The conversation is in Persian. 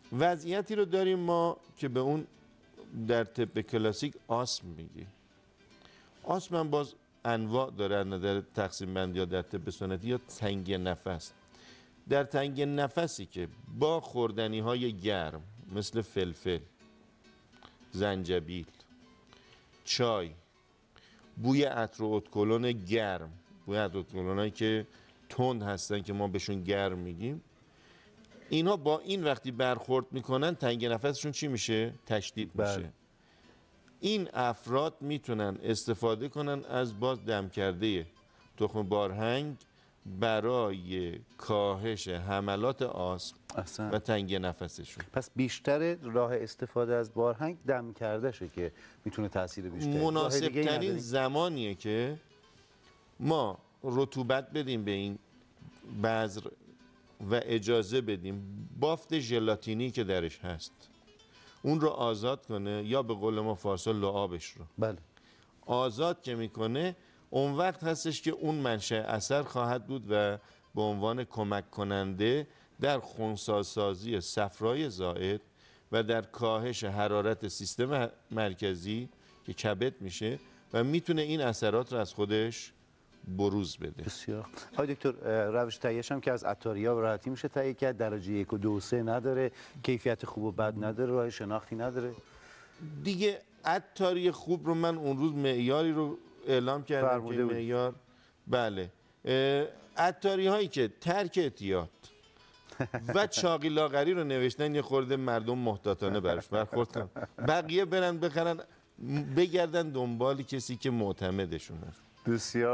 وضعیتی رو داریم ما که به اون در طب کلاسیک آسم میگی. آسم هم باز انواع داره از نظر تقسیم بندی یا در طب سنتی یا تنگی نفس. در تنگی نفسی که با خوردنی های گرم مثل فلفل، زنجبیل، چای، بوی عطر و ادکلون گرم، بوی عطر و ادکلونایی که تند هستن که ما بهشون گرم میگیم، اینها با این وقتی برخورد میکنن تنگی نفسشون چی میشه؟ تشدید میشه. بله. این افراد میتونن استفاده کنن از باز دم کرده تخم بارهنگ برای کاهش حملات آسم احسن. و تنگی نفسشون. پس بیشتر راه استفاده از بارهنگ دم کردهشه که میتونه تاثیر بیشتری. راه مناسب دیگه ای ترین نداریم؟ زمانیه که ما رطوبت بدیم به این بذر و اجازه بدیم بافت ژلاتینی که درش هست اون رو آزاد کنه، یا به قول ما فارسا لعابش رو بله. آزاد که میکنه، اون وقت هستش که اون منشأ اثر خواهد بود و به عنوان کمک کننده در خنثی‌سازی صفرای زائد و در کاهش حرارت سیستم مرکزی که کبد میشه و میتونه این اثرات رو از خودش بروز بده. بسیار. آقای دکتر، روش تهیه‌اش هم که از عطاریا به راحتی میشه تهیه کرد، درجه 1 و 2 و 3 نداره، کیفیت خوب و بد نداره، راه شناختی نداره. دیگه عطاری خوب رو من اون روز معیاری رو اعلام کردم که فرموده بود. معیار، بله، عطاری هایی که ترک اعتیاد و چاقی لاغری رو نوشتن یه خورده مردم محتاطانه براش برخورد کنن، بقیه برن بخرن بگردن دنبال کسی که معتمدشون هست. بسیار